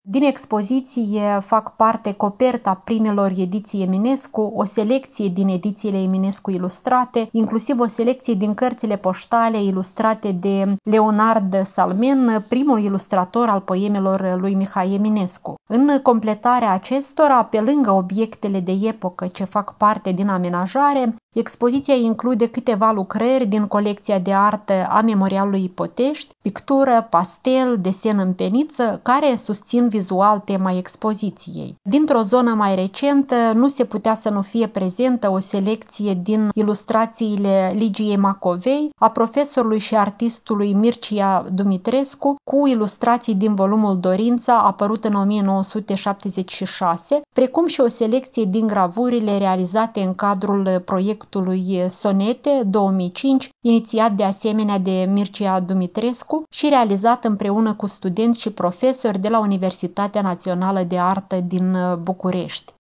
Din expoziție fac parte coperta primelor ediții Eminescu, o selecție din edițiile Eminescu ilustrate, inclusiv o selecție din cărțile poștale ilustrate de Leonard Salmen, primul ilustrator al poemelor lui Mihai Eminescu. În completarea acestora, pe lângă obiectele de epocă ce fac parte din amenajare, expoziția include câteva lucrări din colecția de artă a Memorialului Ipotești, pictură, pastel, desen în peniță, care susțin vizual tema expoziției. Dintr-o zonă mai recentă, nu se putea să nu fie prezentă o selecție din ilustrațiile Ligiei Macovei, a profesorului și artistului Mircea Dumitrescu, cu ilustrații din volumul Dorința, apărut în 1976, precum și o selecție din gravurile realizate în cadrul proiectului Sonete 2005, inițiat de asemenea de Mircea Dumitrescu și realizat împreună cu studenți și profesori de la Universitatea Națională de Artă din București.